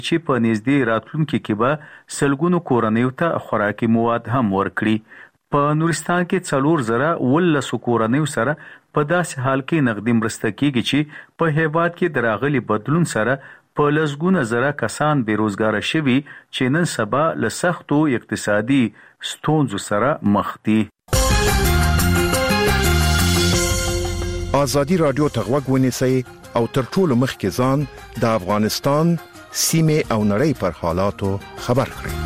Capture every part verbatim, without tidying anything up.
چې په نږدې راتلونکي کې به سلګونو کورنیو ته خوراکي مواد هم ورکړي. په نورستان کې څلور زره ولسو کورنیو سره په داسې حال کې نغدي مرسته کیږي چې په هیواد کې د راغلي بدلون سره په لسګونه زره کسان بیروزګاره شوي چې نن سبا له سختو اقتصادي ستونزو سره مخ دي. آزادي رادیو ته غوږ ونیسئ او تر ټولو مخکې ځان د افغانستان سیمې او نړۍ پر حالاتو خبر کړئ.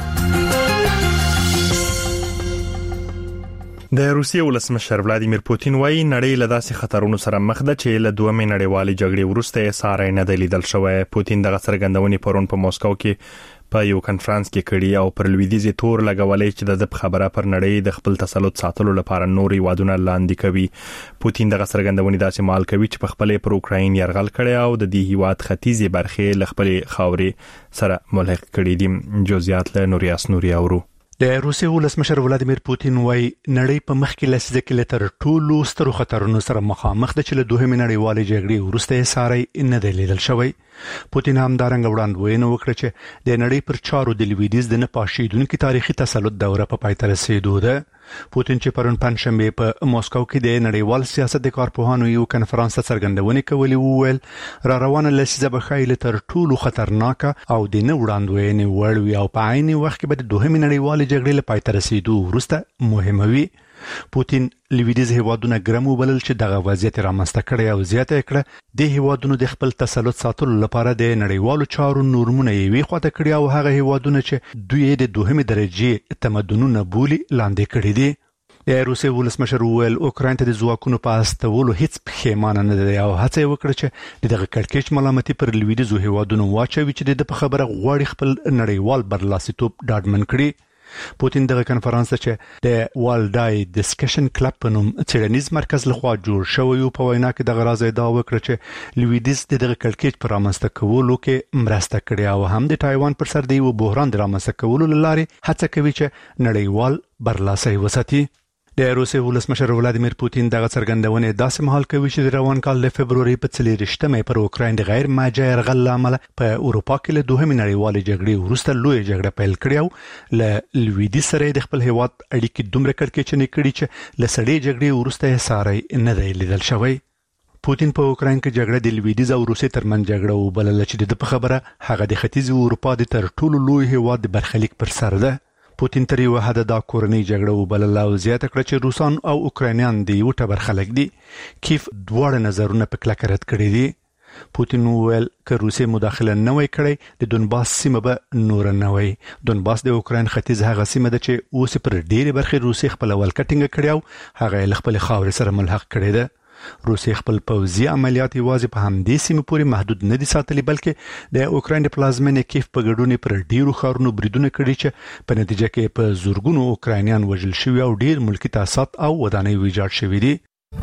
د روسیې ولسمشر ولادیمیر پوتین وايي نړۍ له داسې خطرونو سره مخ ده چې له دومې نړیوالې جګړې وروسته یې ساری نه دی لیدل شوی. پوتین دغه څرګندونې پرون په موسکو کې په یو کنفرانس کې کړي او پر لویدیځ تور لګولې چې د خبره پر نړۍ د خپل تسلط ساتلو لپاره نوري وادونه لاندې کوي. پوتین دغه څرګندونې داسې مال کوي چې په خپل پر اوکراین یرغل کړي او د دې هیواد ختیځي برخې له خپل خاورې سره ملحق کړي دي. جزئیات له نوریاس نوري اورو. د روسیې ولسمشر ولادیمیر پوتین وايي نړۍ په مخ کې لسیزه کې له تر ټولو سترو خطرونو سره مخامخ ده چې له دوهمې نړیوالې جګړې وروسته یې ساری نه دی لیدل شوی. پوتین همدارنګه وړاندوینه وکړه چې د نړۍ پر چارو د لویدیځ د نه پاشیدونکو تاریخي تسلط دوره په پای ته رسیدو ده. پوتین چې پرون پنځشنبه په موسکو کې د نړیوال سیاست د کارپوهانو یو کنفرانس ته څرګندونې کولې وویل را روانه لسیزه به خایله تر ټولو خطرناک او د نه وړاندوینې وړ وي او په عین وخت کې به د دوهمې نړیوالې جګړې لپاره پای ته رسیدو وروسته مهمه وي. پوتین لویدیځ هیوادونه ګرم وبلل چې دغه وضعیت رامنځته کړي او زیاته کړه د هیوادونو د خپل تسلط ساتلو لپاره د نړیوالو چارو نورمونه یې وی خواته کړي او هغه هیوادونه چې دوی د دوهمې درجه تمدنونه بولی لاندې کړي دي. د روسیې ولسمشر وویل اوکراین ته د ځواکونو په استولو هیڅ پښیمانه نه دی او هڅه یې وکړه چې دغه کړکېچ ملامتي پر لویدیځو هیوادونو واچوي چې د په خبره غواړي خپل نړیوال برلاسیتوب ډاډمن کړي. پوتین دغه کنفرانس چې د والډای ډسکشن کلب په نوم څېړنیز مرکز لخوا جوړ شوی په وینا کې دغه راز ادعا وکړه چې لویدیځ دغه کړکېچ پر رامنځته کولو کې مرسته کړې او هم د تایوان پر سر د یو بحران د رامنځته کولو لارې هڅه کوي چې نړیوال برلاسي وساتي. د روسیې ولسمشر ولادیمیر پوتین دغه څرګندونې داسې مهال کوي چې د روان کال د فبروري په څلېرویشتمه پر اوکراین د غیر ماجه یرغل لامل په اروپا کې له دوهمې نړیوالې جګړې وروسته لوی جګړه پیل کړې او له لویدیځ سره د خپل هیواد اړیکې دومره کړکېچنې کړې چې له سړې جګړې وروسته یې ساری نه دی لیدل شوی. پوتین په اوکراین کې جګړه د لویدیځ او روسیې ترمنځ جګړه وبلله چې د په خبره هغه د ختیځ اروپا د تر ټولو لوی هیواد د برخلیک پر سر ده. پوتین تر یو حد دا کورنۍ جګړه وبلله او زیاته کړه چې روسان او اوکراینیان د یو ټبر خلک دي. کیف دواړه نظرونه په کلکه رد کړي دي. پوتین وویل که روسیې مداخله نه وای کړې د دونباس سیمه به نور نه وای. دونباس د اوکراین ختیځ هغه سیمه ده چې اوس پر ډېرې برخې روسیې خپل ولکټینګ کړی او هغه له خپل خاورې سره ملحق کړی ده. روسیې خپل پوځي عملیات یوازې په همدې سیمه پورې محدود نه دي ساتلي بلکې د اوکراین د پلازمینې کیف په ګډون پر ډیرو ښارونو بریدونه کړي چې په نتیجه کې په زورګونو اوکراینیان وژل شوي او ډیر ملکی تاسیسات او ودانۍ ویجاړ شوي دي.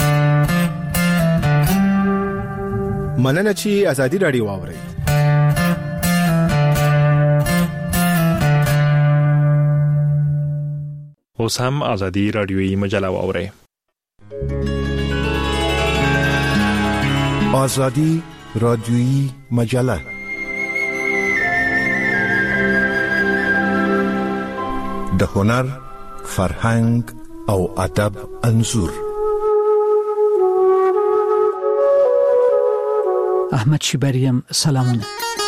مننه چې ازادي رادیو واوري. اوس هم ازادي رادیوي مجله واوري. آزادی رادیویی مجله د هنر، فرهنګ او ادب انځور. احمد شبریم سلامونه.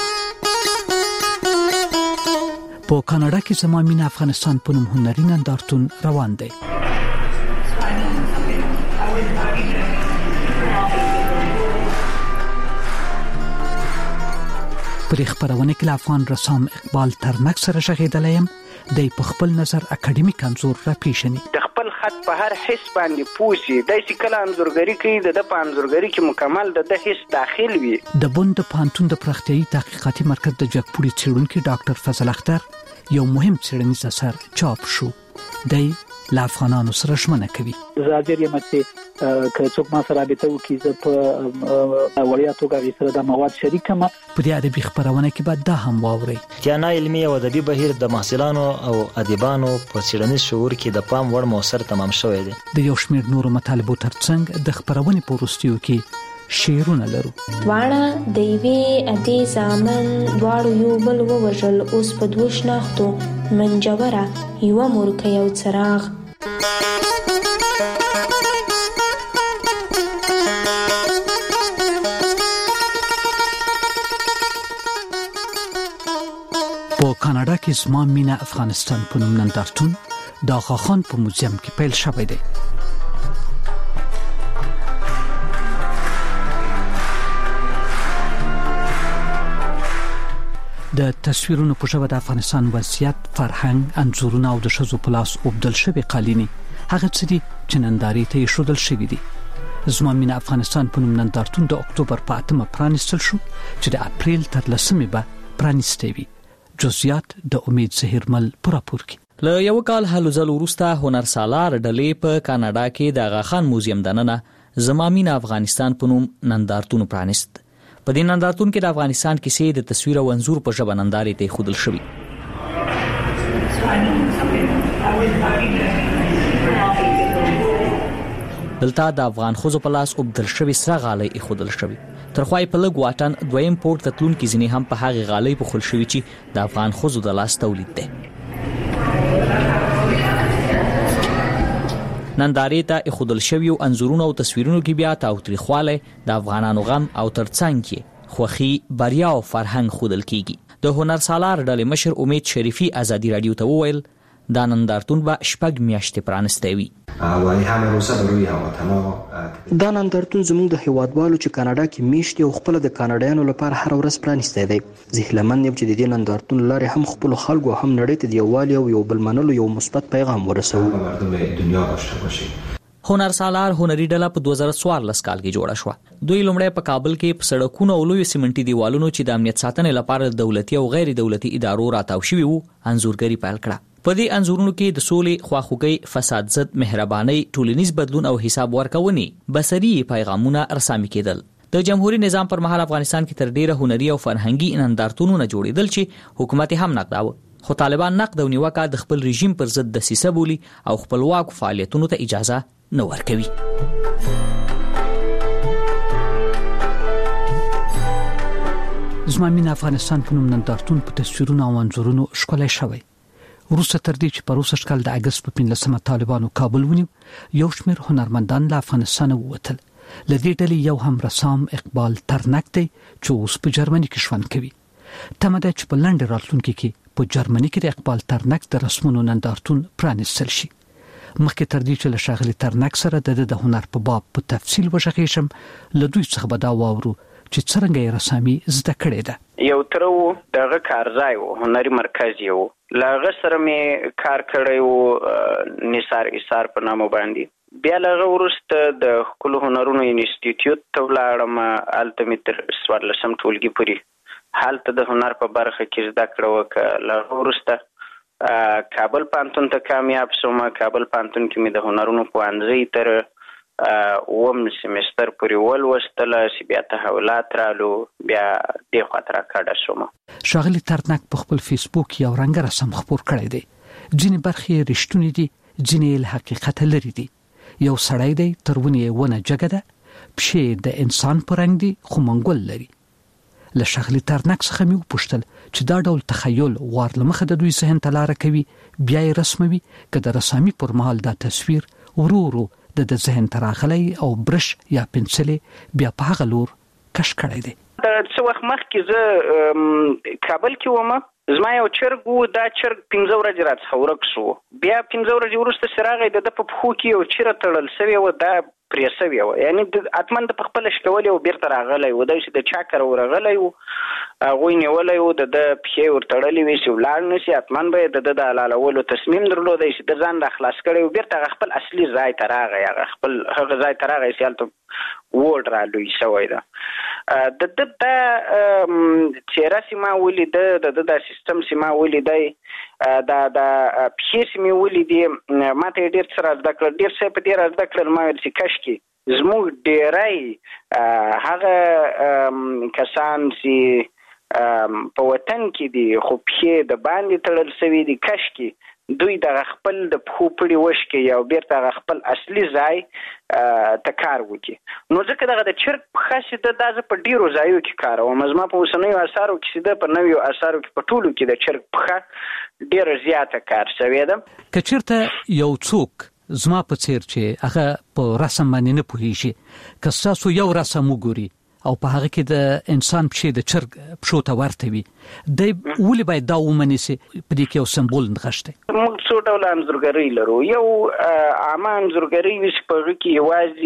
په کاناډا کې زمامین افغانستان په نوم هنري نندارتون روان دی. په خبرونه کې افغان رسام اقبال ترنک سره شهیدلایم د په خپل نظر اکیډمیک انزور را پیښني. د خپل خط په هر حس باندې پوسی د سکل انزورګری کوي د په انزورګری کې مکمل د حس داخل وي. د بوند پانتون د پرختیايي تحقیقاتي مرکز د جګپوري څېړونکو ډاکټر فضل اختر یو مهم څېړنیز اثر چاپ شو. د لا افغانانو سره شمنه کوي. زاجر یم چې که څوک ما سره رابطه وکړي زه په وړیا توګه سره د مواد شریکم. په دې ادبي خبرونه کې به دا هم واوري چې نه علمي او ادبي بهیر د محصلانو او ادیبانو په څېړنیز شعور کې د پام وړ موثر تمام شوی دی. د یو شمېر نورو مطالبو ترڅنګ د خبرونې په وروستیو کې شعرونه لرو. واړه د یوې ادې زامن دواړو یو بل ووژل، اوس په دوو شناختو منجوره یوه مورکه یو څراغ. په کاناډا کې زما مینه افغانستان په نوم نندارتون د آغا خان په موزیم کې پیل شوی دی. د تصویرونو په ژبه د افغانستان وضعیت، فرهنګ، انځورونه او د ښځو په لاس اوبدل شوي قالینې هغه څه دي چې نندارې ته ایښودل شوي دي. زما مینه افغانستان په نوم نندارتون د اکتوبر په اتمه پرانیستل شو چې د اپریل تر لسمې به پرانیستی وي. جزئیات د امید زهیرمل په راپور کې. له یو کال هلو ځلو وروسته هنرسالار ډلې په کاناډا کې د آغا خان موزیم دننه زما مینه افغانستان په نوم نندارتون پرانیست. په دې نندارتون کې د افغانستان کیسې د تصویر او انځور په ژبه نندارې ته ایښودل شوي. دلته د افغان ښځو په لاس اوبدل شوي سره غالۍ ایښودل شوي. تر خوا یې په لږ واټن دویم پورت ته تلونکي ځینې هم په هغې غالۍ پوښل شوي چې د افغان ښځو د لاس تولید دی. نندارې ته ایښودل شویو انځورونو او تصویرونو کې بیا تاوتریخوالی، د افغانانو غم او ترڅنګ کې خوښي، بریا او فرهنګ ښودل کیږي. د هنرسالار ډلې مشر امید شریفي ازادي راډیو ته وویل دا نندارتون به شپږ میاشتې پرانستی وي. دا نندارتون زموږ د هیوادوالو چې کاناډا کې میشت او خپل د کاناډایانو لپاره هر ورځ پرانیستی دی. زه هیله مند یم چې د دې نندارتون لارې هم خپل خلکو هم نړۍ ته د یووالي او یو بل منلو یو مثبت پیغام ورسوو. هنرسالار هنري ډله په دوه زره څوارلس کال کې جوړه شوه. دوی لومړی په کابل کې په سړکونو او لویو سیمنټي دیوالونو چې د امنیت ساتنې لپاره دولتي او غیر دولتي ادارو راتاو شوي وو انځورګري پیل کړه. په دې انځورونو کې د سولې، خواخوږۍ، فساد ضد، مهربانۍ، ټولنیز بدلون او حساب ورکونې بصري پیغامونه رسامي کېدل. د جمهوریت نظام پر مهال افغانستان کې تر ډیره هنري او فرهنګي نندارتونونه جوړېدل چې حکومت هم نقداوه، خو طالبان نقد او نیوکه د خپل رژیم پر ضد دسیسه بولي او خپلواک فعالیتونو ته اجازه نه ورکوي. زما مینه افغانستان په نوم نندارتون په تصویرونو او انځورونو ښکلی شوی. وروسته تر دې چې په روسش کال د اګست په پنځلسمه طالبانو کابل ونیو، یو شمېر هنرمندان له افغانستانه ووتل. له دې ډلې یو هم رسام اقبال ترنک دی چې اوس په جرمني کې ژوند کوي. تمه ده چې په لنډ راتلونکي کې په جرمني کې د اقبال ترنک د رسمونو نندارتون پرانیستل شي. مخکې تر دې چې له ښاغلي ترنک سره د د هنر په باب په تفصیل وغږیږم، له دوی څخه به دا واورو چې څرنګه یې رسامي زده کړې ده. یو تر و دغه کارځای و، هنري مرکز یو، له هغه سره مې کار کړی و نثار ایثار په نامه باندې. بیا له هغه وروسته د ښکلو هنرونو انسټیټیوټ ته ولاړم، هلته مې تر څوارلسم ټولګي پورې هلته د هنر په برخه کې زده کړه وکړه. له هغه وروسته کابل پوهنتون ته کامیاب شوم. کابل پوهنتون کې مې د هنرونو پوهنځۍ تر اووم سیمستر پورې ولوستله چې بیا تحولات رالو، بیا دې خواته راکډه شوم. ښاغلي ترنک په خپل فیسبوک یو رنګه رسم خپور کړی دی. ځینې برخې رښتونې دي، ځینې له حقیقته لرې دي. یو سړی دی، تر ونې ونه جګه ده، پښې د انسان په رنګ دي خو منګول لري. له ښاغلي ترنک څخه مې وپوښتل چې دا ډول تخیل وار له مخه د دوی ذهن ته لاره کوي، بیا یې رسموي که د رسامي پر مهال دا تصویر ورو ورو د د ذهن ته راغلی او برش یا پنسلې بیا په هغه لور کش کړی دی. څه وخت مخکې زه کابل کې وم، زما یو چرګ و، دا چرګ پنځه ورځې راڅخه ورک شو. بیا پنځه ورځې وروسته چې راغی د ده په پښو کې یو چیره تړل سوې وه، دا پرې سوې وه، یعنې حتما د په خپله شکولی و، بیرته راغلی و، دا چې د چا کره ورغلی و، هغوی نیولی و، د ده پښې ورتړلې وې چې ولاړ نه شي، حتما به یې د ده د حلالولو تصمیم درلودی چې د ځان را خلاص کړی و، بیرته هغه خپل اصلي ځای ته راغی، هغه خپل هغه ځای ته راغی چې هلته ووډ را لوی شوی ده. د ده دا څېره چې ما ولیده، د ده دا سیستم چې ما ولیدی، دا د پښې چې مې ولیدې، ما ته یې ډېر څه را زده کړل، ډېر څه یې په دې را زده کړل. ما ویل چې کشکې زموږ ډېری هغه کسان چې په وطن کې دي خو پښې د باندې تړل شوي دي، کشکې دوی د خپل د پخو پړي وشکي او بیرته خپل اصلي ځای ته کار وکړي. نو ځکه دغه د چرګ پښه چې د دازه په ډیرو ځایو کې کاروم. زما په اوسنیو اثارو کې د په نویو اثارو کې په ټولو کې د چرګ پښه ډیره زیاته کار شوې ده. که چیرته یو څوک زما په څیر چې هغه په رسم باندې نه پوهیږي، که تاسو یو رسم وګوري او په هغه کې د انسان پښې د چرګ پښو ته ورته وي، د ولې باید دا ومني چې په دې کې یو سمبول نغښته؟ موږ څو ډول انځورګري لرو. یو عامه انځورګري وي چې په هغه کې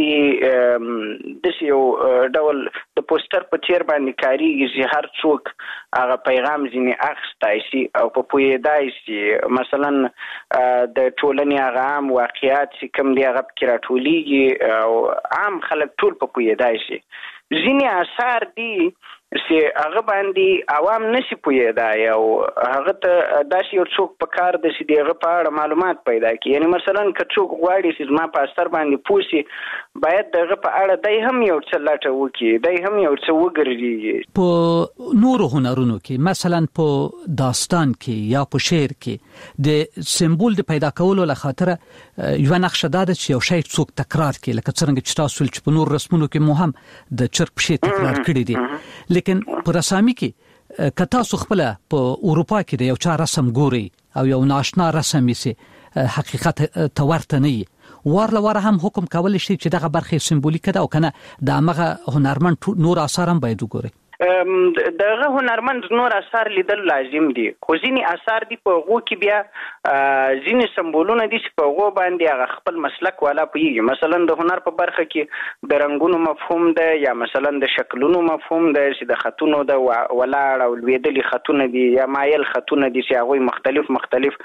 یوازې د یو ډول د پوسټر په څیر باندې کاریږي چې هر څوک هغه پیغام ځینې اخیستی شي او په پوهېدای شي. مثلا د ټولنې هغه عام واقعیات چې کوم دی هغه پکې راټولیږي او عام خلک ټول په پوهېدای شي. ځینې اثار دي چې هغه باندې عوام نشي پوهېدای او هغه ته داسې یو څوک په کار دی چې د هغه په اړه معلومات پیدا کړي. یعنې مثلا که څوک غواړي چې زما په اثر باندې پوه شي، باید د هغه په اړه دی هم یو څه لټه وکړي، دی هم یو څه وګرځي. په نورو هنرونو کې مثلا په داستان کې یا په شعر کې د سمبول د پیدا کولو لخاطر یو نقشه ده چې یو شی څوک تکرار کړي، لکه څنګه چې تاسو چې په نور رسمونو کې مو هم د چرګ پښې تکرار کړي دي. لیکن په رسامي کې که تاسو خپل په اروپا کې د یو چا رسم ګوري او یو ناشنا رسم یې حقیقت ته ورته نه وي، وارله واره هم حکم کولی شي چې دغه برخه سمبولیکه ده او کنه د هغه هنرمند نور آثار هم باید وګوري. دغه هنرمند نور اثار لیدل لازم دي، خو ځینې اثار دي په هغو کې بیا ځینې سمبولونه دي چې په هغو باندې هغه خپل مسلک والا پوهېږي. مثلا د هنر په برخه کې د رنګونو مفهوم ده، یا مثلا د شکلونو مفهوم ده چې د خطونو د ولاړ او لوېدلي خطونه دي یا مایل خطونه دي چې هغوی مختلف مختلف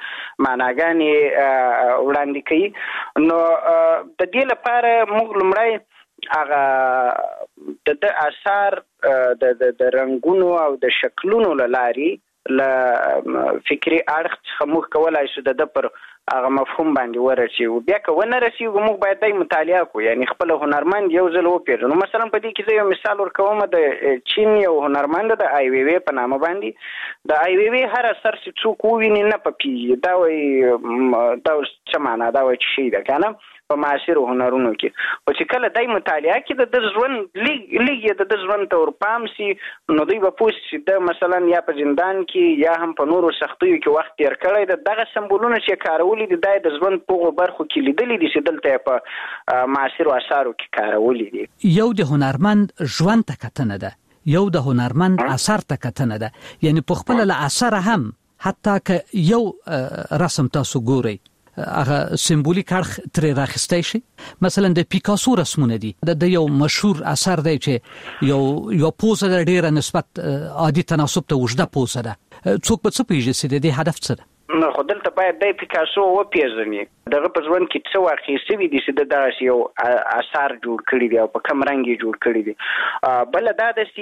معناګانې وړاندې کوي. نو د دې لپاره موږ لومړی هغه د اثار د د رنګونو او د شکلونو لارې له فکری اړخ څخه موږ کولای شو د پر هغه مفهوم باندې ورسېږو. بیا که ونه رسېږو موږ باید د مطالعه کړو، یعنی خپل هنرمند یو ځل وپېژنو. مثلا په دې کې زه یو مثال ورکوم، د چین یو هنرمند د آی وی وی په نامه باندې د آی وی وی هر اثر چې څوک وویني نه پپېږي، دا وایي دا څه معنا، دا وایي چې شی ده که نه په معاصرو هنرونو کې. خو چې کله دی مطالعه کې د د ژوند لږ لږ یې د د ژوند ته ورپام سي، نو دوی به پوه شي د مثلا یا په زندان کې یا هم په نورو سختیو کې وخت تېر کړی ده. دغه سمبولونه چې کارولي دي دا د ژوند په هغو برخو کې لیدلي دي چې دلته یې په معاصرو اثارو کې کارولي دي. یو د هنرمند ژوند ته کتنه ده، یو د هنرمند اثر ته کتنه ده. یعنی په خپل له اثر هم حتی که یو رسم تاسو ګورئ هغه سمبولیک اړخ ترې راخستی شي. مثلا د پیکاسو رسمونه دي، د یو مشهور اثر دی چې یو یو پوزه د ډیره نسبت عادي تناسب ته وجده پوزه ده. څوک به څه پوهېږي چې د دې هدف څه ده؟ نو خو دلته باید د پیکاسو وپېژني دغه په ژوند کې څه واقع شوي دي چې د داسې یو اثار جوړ کړي دي او په کوم رنګ یې جوړ کړي دي. بله دا ده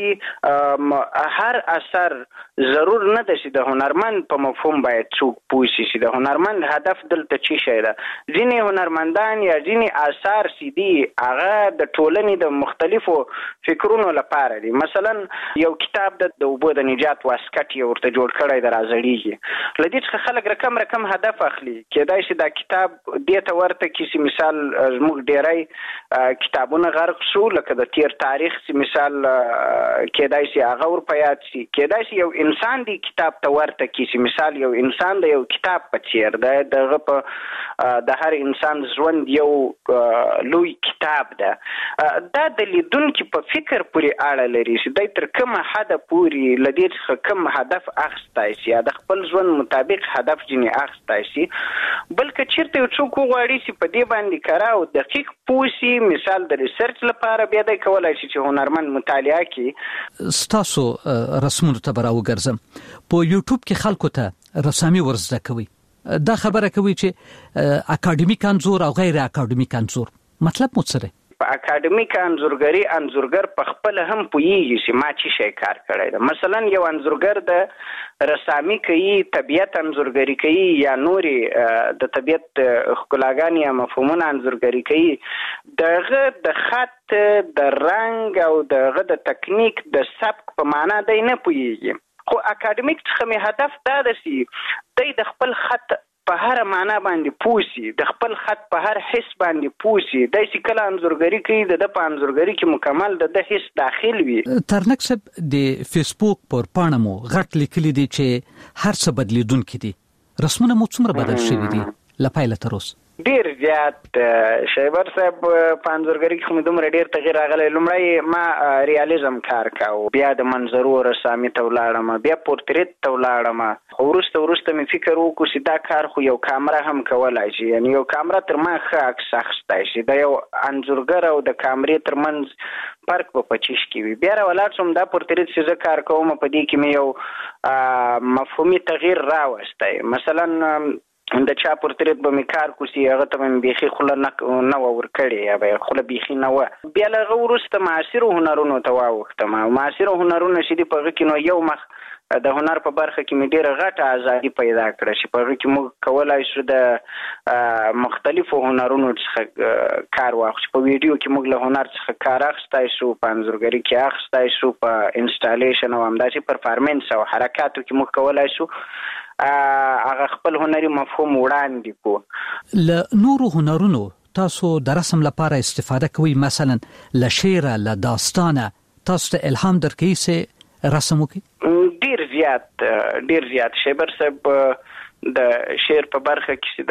چې هر اثر ضرور نه ده چې د هنرمند په مفهوم باید څوک پوه شي چې د هنرمند هدف دلته څه شی ده. ځینې هنرمندان یا ځینې اثار چې دي هغه د ټولنې د مختلفو فکرونو لپاره دي. مثلا یو کتاب د اوبو د نجات واسکټ یې ورته جوړ کړی د راځړېږي، له دې څخه خلک رقم رقم هدف اخلي. کېدای شي دا کتاب دې ته ورته کیسي، مثال زموږ ډیری کتابونه غرق شو، لکه د تیر تاریخ سی مثال کېدای شي هغه ور په یاد شي. کېدای شي یو انسان دی کتاب ته ورته کیسي، مثال یو انسان د یو کتاب په څیر دی، دغه په د هر انسان ژوند یو لوی کتاب ده. دا د لیدونکي په فکر پورې اړه لري چې دی تر کومه حده پورې له دې څخه کوم هدف اخیستی شي یا د خپل ژوند مطابق هدف ځینې اخیستی شي. بلکې چېرته یو څوک وغواړي چې په دې باندې کره او دقیق پوه شي، مثال د ریسرچ لپاره بیا دی کولی شي چې هنرمند مطالعه کړي. ستاسو رسمونو ته به راوګرځم، په یوټیوب کې خلکو ته رسامي ورزده کوي، دا خبره کوي چې اکاډمیک انځور او غیر اکاډمیک انځور، مطلب مو څه دی؟ په اکاډمیک انځورګري انځورګر په خپل هم پوهیږي چې ما څه شی کار کړی ده. مثلا یو انځورګر د رسامي کوي، طبیعت انځورګري کوي یا نورې د طبیعت ښکلاګانې یا مفهومونه انځورګري کوي، دغه د خط د رنګ او دغه د تکنیک د سبک په معنا دی نه پوهیږي. خو اکاډمیک څخه مې هدف دا ده چې دی د خپل خط په هر معنا باندې پوسی، د خپل خط په هر حس باندې پوسی، د سکل انزورګری کوي، د په انزورګری کې مکمل د حس داخل وي. ترنک صاحب د فیسبوک پر پاڼه مو غټ لیکلي دي چې هر څه بدلیدونکي دي، رسمونه مو څومره بدل شوي دي لپاره تر اوسه؟ ډیر زیات شیبر صاحب په انځورګری کې کوم دومره ډیر تغییر راغلی. لومړی ما ریالیزم کار کاوه، بیا د منظرو رسامي ته ولاړم، بیا پورتریت ته ولاړم. خو وروسته وروسته مې فکر وکړ چې دا کار خو یو کامره هم کولای شي، یعنی یو کامره تر ما ښه عکس اخیستی شي. د یو انځورګر او د کامرې ترمنځ فرق په پچیش کې وي. بیا راولاړ شوم، دا پورتریت چې زه کار کوم په دې کې مې یو مفهومي تغییر راوستی. مثلا د چا پورتریت به مې کار کوسي، هغه ته مې بیخي خوله نه ور کړې، یا به خوله بیخي نه وه. بیا له هغه وروسته معاصرو هنرونو ته واوښتم. معاصرو هنرونه چې دي په هغه کې نو یو مخ د هنر په برخه کې مې ډېره غټه ازادي پیدا کړه چې په هغه کې موږ کولی شو د مختلفو هنرونو څخه کار واخلو. په ویډیو کې موږ له هنر څخه کار اخیستی شو، په انځورګري کې اخیستی شو، په انسټالیشن او همداسې پرفارمنس او حرکاتو کې موږ کولی شو هغه خپل هنري مفهوم وړاندې کو. له نورو هنرونو تاسو د رسم لپاره استفاده کوئ؟ مثلا له شعره، له داستانه تاسو ته الهام درکوي چې رسم وکړئ؟ ډیر زیات ډیر زیات شیبر صاحب د شعر په برخه کې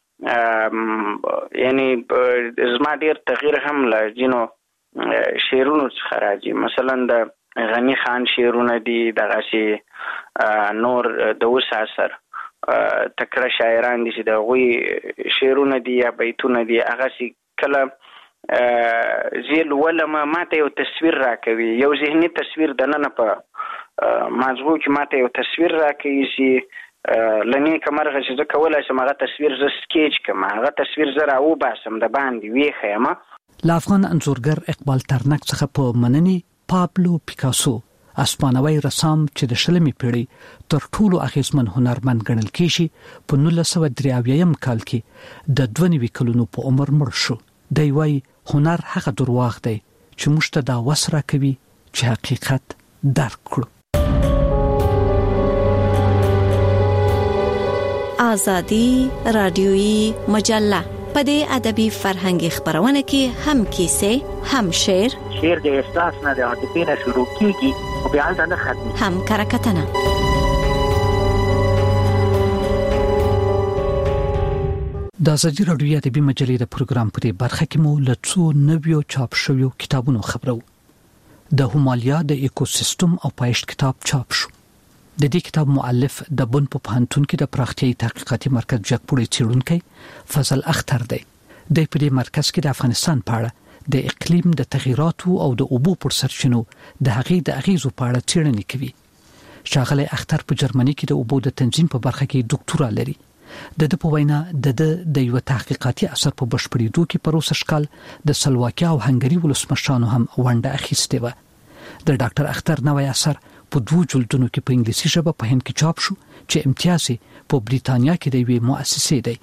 دا یعنی زما ډیر تغییر هم له جنو شعرونو څخه راځي. مثلا د غنی خان شعرونه دي، دغه نور د اوس اثر تکړه شاعران دي چې د هغوی شعرونه دي یا بیتونه دي، هغه سي کله زیل ولما ماته یو تصویر راکوي، یو ذهني تصویر د نن په مازغو کې ماته یو تصویر راکوي چې لنی کمرغه چې زه کولای شم هغه تصویر زه سکیچ کړم، هغه تصویر زه راوباسم د باندې ویښیم. له افغان انځورګر اقبال ترنک څخه په مننې پابلو پیکاسو، اسپانوي رسام چې د شلمې پیړۍ تر ټولو اغیزمن هنرمند ګڼل کېږي، په نولس سوه درې اویایم کال کې د دوه نوي کلونو په عمر مړ شو. دی وایي هنر هغه درواغ دی چې موږ ته دا وس راکوي چې حقیقت درک کړو. آزادی رادیویی مجله په دې ادبي فرهنګي خبرونه کې هم کیسه، هم شعر، شعر د احساس نه د عاطفې نه شروع کیږي او بیا نه ختمي، هم کرکټنه. د ازادي رادیو ادبي مجلې د پروګرام په دې برخه کې مو له څو نویو چاپ شویو کتابونو خبرو. د هومالیا د ایکوسیستم او پایښت کتاب چاپ شو. د دې کتاب مؤلف د بن په پوهنتون کې د پراختیايي تحقیقاتي مرکز جګپوړی څېړونکی فضل اختر دی. د دې مرکز کې د افغانستان په اړه د اقلیم د تغیراتو او د اوبو پر سرچینو د هغې د اغیزو په اړه څېړنې کوي. ښاغلی اختر په جرمني کې د اوبو د تنظیم په برخه کې ډاکټورا لري. د د په وینا د د یو تحقیقاتي اثر په بشپړېدو کې پروسه شکل د سلواکیا او هنګري ولسمشرانو هم ونډه اخیستې و. د ډاکټر اختر نوی اثر په دوه جلدونو کې په انګلیسي ژبه په هند کې چاپ شو چې امتیاز په بریتانیا کې د یوې مؤسسې دی.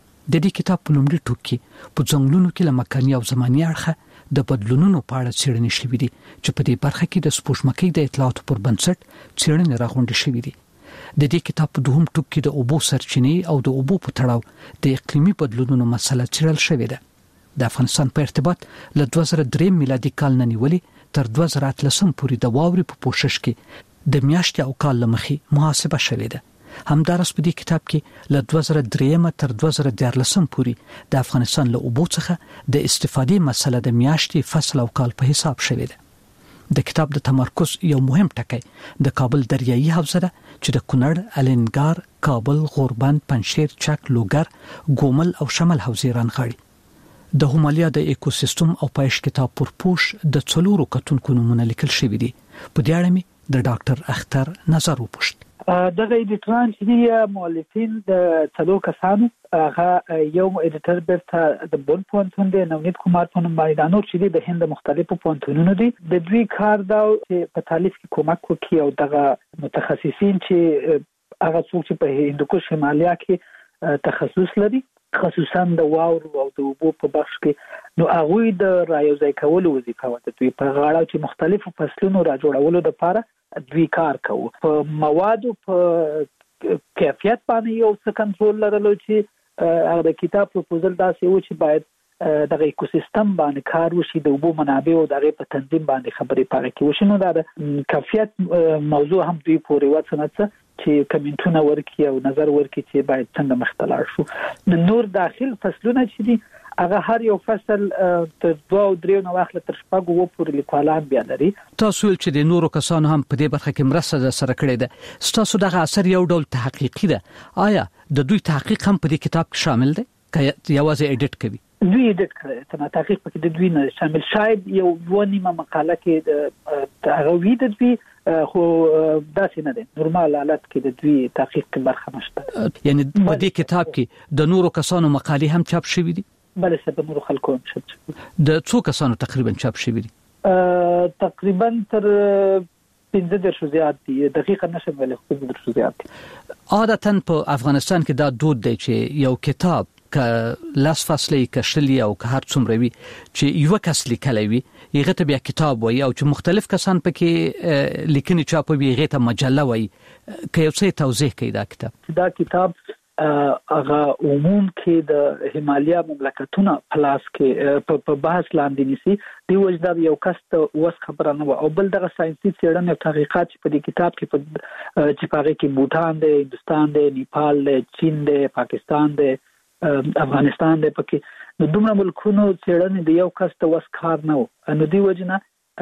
د دې کتاب په لومړي ټوک کې په ځنګلونو کې له مکاني او زماني اړخه د بدلونونو په اړه څېړنې شوې دي چې په دې برخه کې د سپوږمکۍ د اطلاعاتو پر بنسټ څېړنې راغونډې شوې دي. د دې کتاب په دوهم ټوک کې د اوبو سرچینې او د اوبو په تړاو د اقلیمي بدلونونو مسله څېړل شوې ده. د افغانستان په ارتباط له دوه زره درې میلادي کال نه نیولې تر دوه زره اتلسم پورې د واورې په پوښښ کې د میاشتې او کال لمخې محاسبه شوې ده. همدارس په دې کتاب کې له دوه زره درې تر دوه زره دیارلسم پورې د افغانستان له اوبو څخه د استفادې مسله د میاشتې، فصل او کال په حساب شوې ده. د کتاب د تمرکز یو مهم ټکی د کابل دریایي حوزه ده چې د کونړ، الینګار، کابل، غوربند، پنجشیر، چک، لوګر، ګومل او شمال حوزې رانغاړي. د هومالیا د ایکوسیستم او پایښت کتاب پر پوش د څلورو کتونکو نومونه لیکل شوي دي. په دې اړه مې د ډاکټر اختر نظر وپوښت. دغه ایډیټران چې دي مؤلفین د څلور کسانو، هغه یو ایډیټر بیرته د بن پوهنتون دی، نونید کومار په نوم باندې، دا نور چې دي د هند مختلفو پوهنتونونو دي. د دوی کار دا چې په تالیف کې کومک وکړي او دغه متخصصین چې هغه څوک چې په هندوکش شمالیا کې تخصص لري، خصوصا د واورو او د اوبو په بخش کې، نو هغوی د رايوځای کولو وظیفه وه. دوی په غاړه چې مختلفو فصلونو را جوړولو لپاره دوی کار کوي. په موادو په کیفیت باندې یو څه کنټرول لرلو چې هغه د کتاب پروپوزل داسې و چې باید دغه ایکوسیستم باندې کار وشي د اوبو منابع او دغه په تنظیم باندې خبرې پاره کې وشي. نو دا د کیفیت موضوع هم دوی پورې وڅنځه چې کمنټونه ورکړي او نظر ورکړي چې باید څنګه مختلف شو. نور داخل فصلونه چې دي هغه هر یو فصل تر دوه او درې نو واخله تر شپږ وو پورې لیکوالان بیا لري. تاسو چې د نورو کسانو هم په دې برخه کې مرسته سره کړې ده، تاسو دغه اثر یو ډول تحقیقي ده، آیا د دوی تحقیق هم په دې کتاب کې شامل دی که یوازې اډیټ کوي؟ دوی اډیټ کوي، تنه تحقیق پکې د دوی نه شامل. شاید یو ونیمه مقاله کې د هغه وی د دوی خو داسې نه دي، نورمال حالت کې د دوی تحقیق کې برخه نشته. یعنی په دې کتاب کې د نورو کسانو مقالې هم چاپ شوې دي؟ بله څه د نورو خلکو هم چاپ شوې. د څو کسانو تقریبا چاپ شوې دي؟ تقریبا تر پنځه درشو زیات دي، دقیقاً نشم ویلی، خو پنځه درشو زیات دي. عادتاً په افغانستان کې دا دود دی چې یو کتاب که لاس فاصله کشلی او که هر څومره وي چې یو کس لیکلی وي هغه ته بیا کتاب وایي، او چې مختلف کسان پکې لیکنې چاپوي هغه ته مجله وایي. که یو څه توضیح کوي دا کتاب دا کتاب هغه عموم کې د هیمالیا مملکتونه پلاس کې په بحث لاندې نیسي دی وجدا یو کس ته وس خبره نه و. او بل دغه ساينسي څېړنې او تحقیقات چې په دې کتاب کې په چې پاره کې بوتان دی، هندستان دی، نیپال دی، چین دی، پاکستان دی، افغانستان دی، پکې نو دومره ملکونو څېړنې د یو کس ته وس کار نه و. نو دی وجنه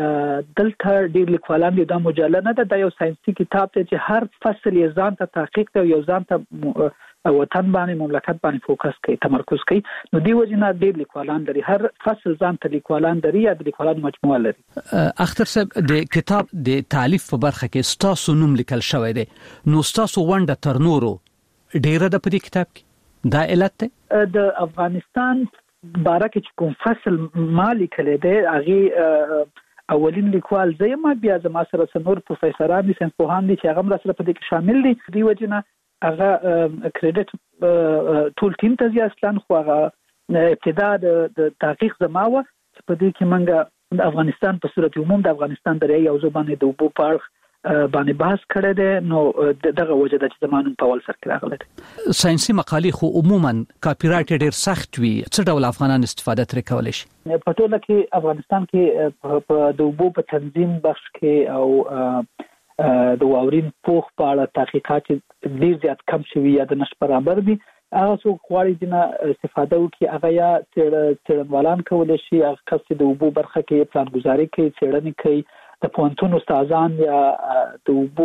دلته ډېر لیکوالان دي، دا مجله نه ده، دا یو ساينسي کتاب دی چې هر فصل یې ځان ته تحقیق کوي، یو ځان ته وطن باندې مملکت باندې فوکس کوي، تمرکز کوي. نو دی وجنه ډېر لیکوالان لري، هر فصل ځان ته لیکوالان لري یا د لیکوالانو مجموعه لري. اختر صاحب د کتاب د تالیف په برخه کې ستاسو نوم لیکل شوی دی، نو ستاسو ونډه تر نورو ډېره ده په دې کتاب کې، دا علت دی؟ د افغانستان باره کې چې کوم فصل ما لیکلی دی هغې اولین لیکوال زه یم، بیا زما سره نور پروفیسران دي، ساینس پوهان دي چې هغه هم راسره په دې کې شامل دي. دې وجې نه هغه کریډټ ټول ټیم ته ځي اصلا، خو هغه ابتدا د تحقیق زما وه چې په دې کې موږ د افغانستان په صورت عموم د افغانستان دریایي حوزو باندې د اوبو په اړخ باندې بحث کړی دی. نو دغه وجه ده چې زما نوم په اول سر کې راغلی دی. ساینسي مقالې خو عموما کاپي رایټ ډېر سخت وي، څه ډول افغانان استفاده ترې کولی شي؟ په ټوله کې افغانستان کې د اوبو په تنظیم بخش کې او د واورین پوخ په اړه تحقیقات ډېر زیات کم شوي یا د نشت برابر دي. هغه څوک غواړي چې نه استفاده وکړي هغه یا څېړنوالان کولی شي، هغه کس چې د اوبو برخه کې پلانګزاري کوي، څېړنې کوي، د پوهنتون استادان یا د اوبو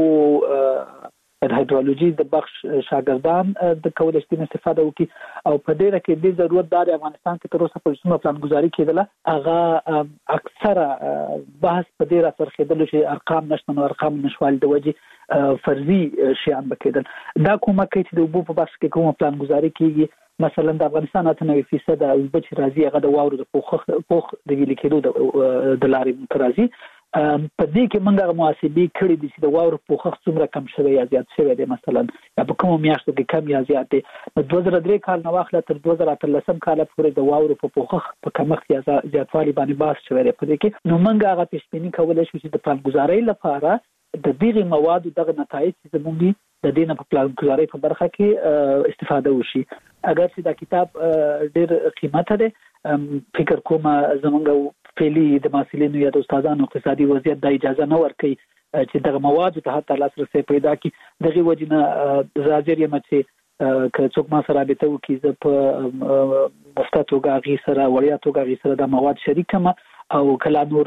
د هایدرولوژي د بخش شاګردان د کولی شي استفاده وکړي. او په دې کې د ضرورت دار افغانستان کې تر اوسه په څومره پلانګزاري کېدله هغه اکثره بحث په دې راڅرخېدلو چې ارقام نشته، نو ارقام نشوالي د وجې فرضي شیان به کېدل. دا کومه کوي چې د اوبو په بخش کې کومه پلانګزاري کېږي، مثلا د افغانستان اته نوي فیصد د اوبو چې راځي هغه د واورو د پوخ پوخ د ویلي کېدو د لارې مترازي. په دې کې موږ هغه محاسبې کړې دي چې د واورو پوښښ څومره کم شوی یا زیات شوی دی، مثلا یا په کومو میاشتو کې کم یا زیات دی. نو دوه زره درې کال نه واخله تر دوه زره اتلسم کاله پورې د واورو په پوښښ په کمښت یا زیاتوالي باندې بحث شوی دی. په دې کې نو موږ هغه پیشبیني کولی شو چې د پلانګزارۍ لپاره د دغه موادو دغه نتایج چې زموږ د دې نه په پلانګزارۍ په برخه کې استفاده وشي. اگر چې دا کتاب ډېر قیمته دی، فکر کوم زمونږ فعلی د محصلینو یا د استادانو اقتصادي وضعیت د اجازه نه ورکوي چې دغه مواد ته حتی لاسرسي پیدا کړي. دغه وجې نه زه حاضر یم چې که څوک ما سره رابطه وکړي، زه په مفته توګه هغې سره وړیا توګه هغې سره دا مواد شریک کړم، او کله نور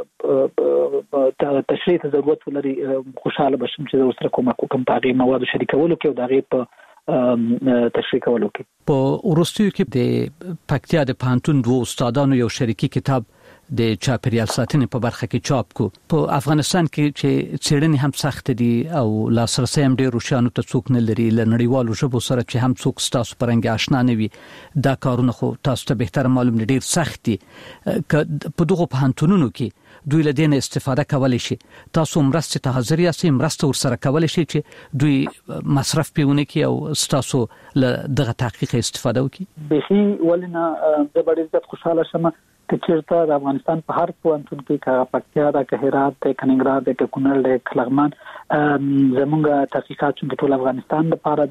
تشریح ته ضرورت ولري خوشحاله بشم چې زه ورسره کومک وکړم په هغې موادو شریکولو کې او د هغې په تشریح کولو کې. په وروستیو کې د پکتیا د پوهنتون دوه استادانو یو شریکي کتاب د چاپیریال ساتنې په برخه کې چاپ کو. په افغانستان کې چې څېړنې هم سخت دي او لاسرسي هم ډېر روشانو ته څوک نه لري، له نړیوالو ژبو سره چې هم څوک ستاسو پرنګ آشنا نه وي، دا کارونه خو تاسو ته بهتر معلوم دي ډېر سخت دي. که په دغو پوهنتونونو کې دوی له دې نه استفاده کولی شي، تاسو مرستې ته حاضر یاستئ، مرسته ورسره کولی شي چې دوی مصرف پې ونه کړي او ستاسو له دغه تحقیق استفاده وکړي؟ بیخي ولې نه، زه به ډېر زیات خوشحاله شم که چېرته د افغانستان په هر پوهنتون کې که پکتیا ده، که هرات دی، که ننګرهار دی، که کونړ دی، که لغمان، زمونږ تحقیقات چونکې ټول افغانستان لپاره دی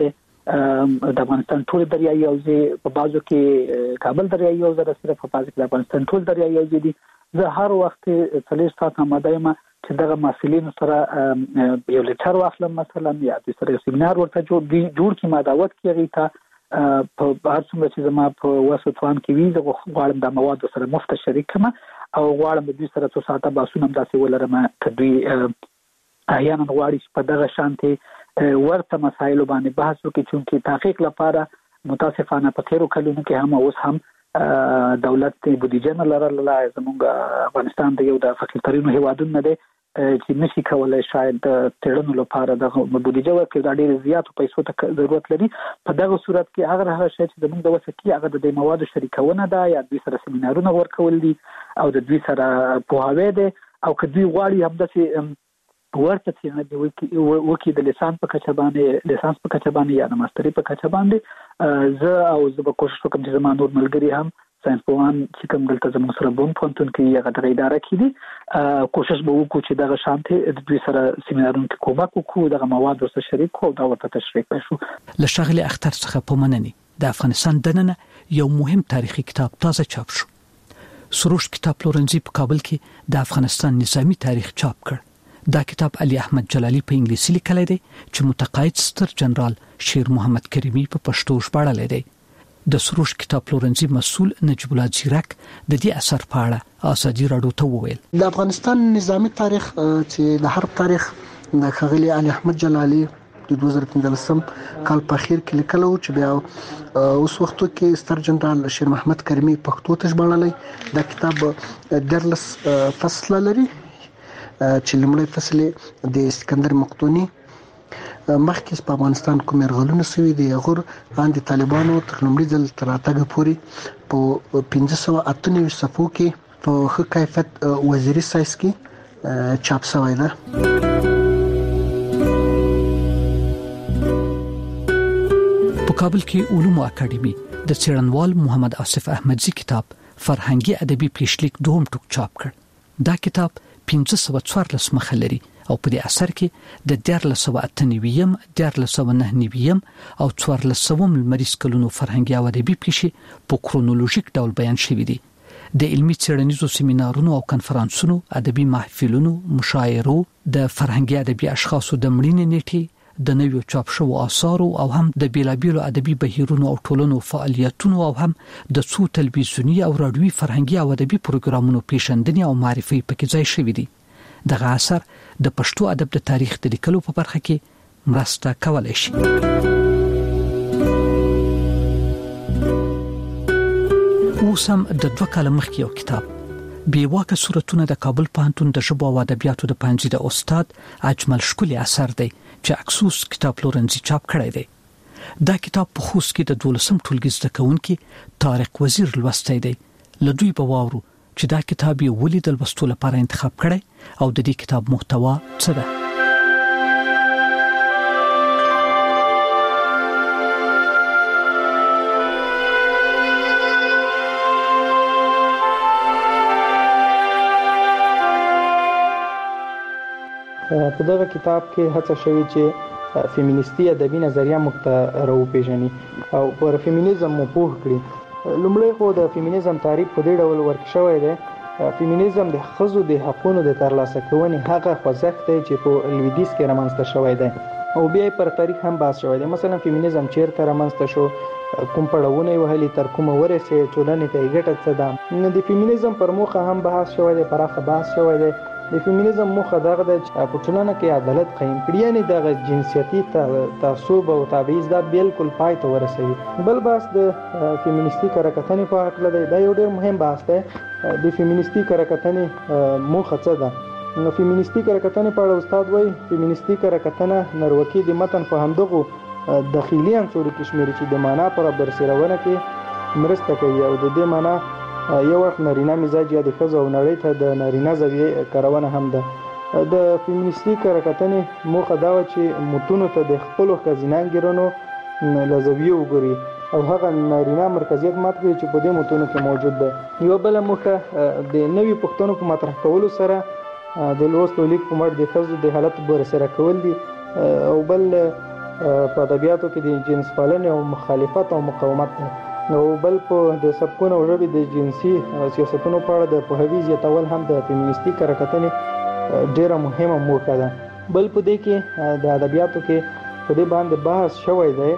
د افغانستان ټول دریایي حوزې په بازو کې کابل دریایي حوزه سره په بازو کې د افغانستان ټول دریایي حوزې دي. زه هر وخت څلور ساعت آماده یم چې دغه مسؤلین سره یو لیکچر واخلم مثلا یا د سره سیمینار ورته جوړ جوړ کی ما دعوت کیږي ته په هر څومره چې زما په وسو توان کې وي زه غواړم د مواد سره مفت شریک کړم او غواړم د دې سره څو ساعته باسونه داسې ولرم چې دوی احیانا غواړي چې په دغه شانتي ورته مسایلو باندې بحث وکړي چې تحقیق لپاره متاسفانه په تیرو کلونو کې هم اوس هم دولت بودیجه نه لرله. زموږ افغانستان د یو د فقیرترینو هیوادونو نه دی چې نشي کولای شاید تړونو لپاره د بودیجه ورکړي د ډېر زیاتو پیسو ته ضرورت لري. په دغه صورت کې هغه هغه شی چې زموږ د وسه کې هغه د موادو شریکونه ده یا دوی سره سیمینارونه ورکول دي او د دوی سره پوهاوی ده او که دوی غواړي هم د ورته څنګه دی وکی د لیسانس په کچه باندې لیسانس په کچه باندې یا د ماستری په کچه باندې زه او زه به کوشش وکم چې زموږ نور ملګری هم ساينس پوهان چې کوم دلته زموږ سره بون پونتون کې هغه د اداره کې دي کوشش به وکړو چې دغه شانته د دوی سره سیمینارونو کې کومک وکړو دغه مواد سره شریک کوو دا ورته تشریح کړو. لشغله اختر څخه په منني د افغانستان دننه یو مهم تاریخي کتاب تازه چاپ شو. سروش کتاب لورنزی په کابل کې د افغانستان نظامی تاریخ چاپ کړ. دا کتاب علي احمد جلالي په انګلیسي لیکلی دی چې متقاعد ستر جنرال شیر محمد کریمی په پښتو ژباړلی دی. د سروش کتاب لورنزی مسؤل نجیب الله زیرک د دې اثر په اړه ازادي راډیو ته وویل د افغانستان نظامی تاریخ چې د حرب تاریخ د ښاغلي علي احمد جلالي د دوه زره پنځلسم کال په اخر کې لیکلو چې بیا اوس وختو کې ستر جنرال شیر محمد کریمی پښتو ته ژباړلی. دا کتاب درلس فصل لري چې لمړی فصل د اسکندر مقدوني مخکې په افغانستان کوم یرغلونه شوي دي غور باندې طالبانو تر لمړي ځل تر راتګ پورې په پنځه سوه اته نوي صفحو کې په ښه کیفیت وزیري سایز کې چاپ شوی ده. په کابل کې علومو اکاډمي د څېړنوال محمد آصف احمدزي کتاب فرهنګي ادبي پیشلیک دوم ټوک چاپ کړ. دا کتاب پنځه سوه څوارلس مخه لري او په دې اثر کې د دیارلس سوه اته نویم دیارلس سوه نهه نویم او څوارلس سوم لمریز کلونو فرهنګي او ادبي پیښې په کرونولوژیک ډول بیان شوي دي. د علمي څېړنیزو سیمینارونو او کنفرانسونو ادبي محفلونو مشاعرو د فرهنګي ادبي اشخاصو د مړینې نیټې د نویو چاپ شوو آثارو او هم د بیلابیلو ادبي بهیرونو او ټولنو فعالیتونو او هم د څو تلویزیونی او رادیوي فرهنګي او ادبي پروګرامونو پیښندنې او معرفي پکې ځای شوی دي. دغه اثر د پښتو ادب د تاریخ د لیکلو په برخه کې مرسته کولای شي. اوس هم د دوه کال مخکې یو کتاب بیواکه صورتونه د کابل پوهنتون د ژبو او ادبیاتو د پنځه د استاد اجمل شکلی اثر دی چې اکسوس کتاب لورنزی چاپ کړی دی. دا کتاب په خوست کې د دولسم ټولګي زده کوونکي طارق وزیر لوستی دی. لدوی په واورو چې دا کتاب یې ولې د لوستلو لپاره انتخاب کړی او د دې کتاب محتوا څه ده. په دغه کتاب کې هڅه شوې چې فیمینیستي ادبي نظریه موږ ته راوپېژني او پر فیمینیزم مو پوه کړي. لومړی خو د فیمینیزم تعریف په دې ډول ورکړل شوی دی. فیمینیزم د ښځو د حقوقو د ترلاسه کونې هغه خوځښت دی چې په لویدیځ کې رامنځته شوی دی او بیا پر تاریخ هم بحث شوی دی. مثلا فیمینیزم چیرته رامنځته شو، کوم پړاوونه یې وهلي، تر کومه ورسېد، ټولنې ته یې ګټه څه ده. د فیمینیزم پر موخه هم بحث شوی دی، پراخه بحث شوی دی. د فیمینیزم موخه دغه ده چې په ټولنه کې عدالت قایم کړي، یعنی دغه جنسیتي تعصب او تبعیض دا بالکل پای ته ورسوي. بل بحث د فیمینیستي کارکتنې په اړه دی. دا یو ډېر مهم بحث دی. د فیمینیستي کارکتنې موخه څه ده؟ نو فیمینیستي کارکتنې په اړه استاد وایي فیمینیستي کارکتنه نروکي د متن په همدغو داخلي عنصرو کې شمېري چې د معنا پر برسېرونه کې مرسته کوي او د دې معنا یو وخت نارینه مزاج یا د ښځو او نړۍ ته د نارینه زاویې کارونه هم ده. د فیمینیستي کارکتنې موخه دا وه چې متونو ته د خپلو ښځینه انګیرنو له زاویې وګوري او هغه نارینه مرکزیت مات کړي چې په دې متونو کې موجود ده. یوه بله موخه د نوي پوښتنو په مطرح کولو سره د لوست او لیک په مټ د ښځو د حالت برسېره کول دي او بل په ادبیاتو کې د جنس پالنې او مخالفت او مقاومت دی. نو بل په د سبکونو او ژبې د جنسي سیاستونو په اړه د پوهاوي زیاتول هم د فیمینیستي کارکتنې ډیره مهمه موخه ده. بل په دې کې د ادبیاتو کې په دې باندې بحث شوی دی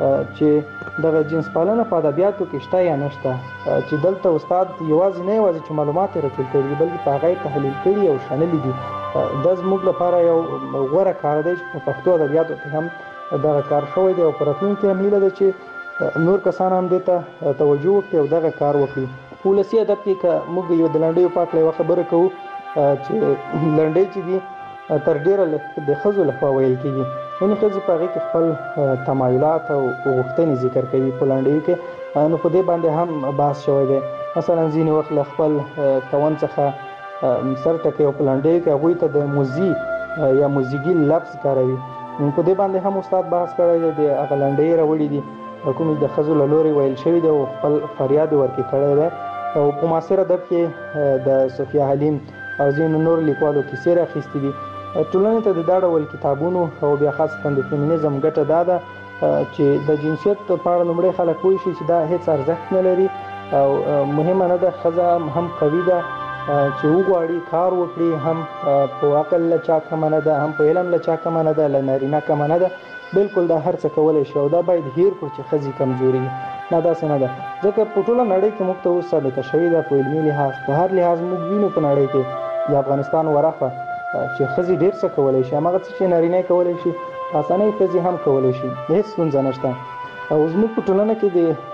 چې دغه جنس پالنه په ادبیاتو کې شته یا نشته، چې دلته استاد یوازې نه یوازې چې معلومات راټول کړي بلکې په هغه تحلیل کړي او شامل دي. دا زموږ لپاره یو غوره کار دی چې په پښتو ادبیاتو کې هم دغه کار شوی دی او په راتلونکي کې هم هیله ده چې نور کسان هم دې ته توجه وکړي او دغه کار وکړي. په ولسي ادب کې که موږ یو د لنډیو په هکله یوه خبره کوو چې لنډۍ چې دي تر ډیره د ښځو لخوا ویل کېږي، یعنې ښځې په هغې کې خپل تمایلات او غوښتنې ذکر کوي په لنډیو کې. نو په دې باندې هم بحث شوی دی. مثلا ځینې وخت له خپل کوند څخه سر ټکوي او په لنډیو کې هغوی ته د موزي یا موزیګي لفظ کاروي. په دې باندې هم استاد بحث کړی دی. د هغه لنډۍ راوړي دي کومې د ښځو له لورې ویل شوي دی او خپل فریاد یې ورکې کړی دی. او په معاصر ادب کې د صفیه حلیم او ځینو نور لیکوالو کیسې راخیستې دي. ټولنې ته د دا ډول کتابونو او بیا خاصتا د فیمینیزم ګټه دا ده چې د جنسیت په اړه لومړی خلک پوه شي چې دا هیڅ ارزښت نه لري او مهمه نه ده. ښځه هم قوي ده چې وغواړي کار وکړي، هم په عقل له چا کمه نه ده، هم په علم له چا کمه نه ده، له نارینه کمه نه ده. بالکل دا هر څه کولی شي او دا باید هیر کړو چې ښځې کمزوري دي. نه داسې نه ده، ځکه په ټوله نړۍ کې موږ ته اوس ثابته شوې ده په علمي لحاظ په هر لحاظ موږ وینو په نړۍ کې د افغانستان ورخه چې ښځې ډېر څه کولی شي، هماغه څه چې نارینه کولی شي په اسانۍ ښځې هم کولی شي، هېڅ ستونزه نشته. او زموږ په ټولنه کې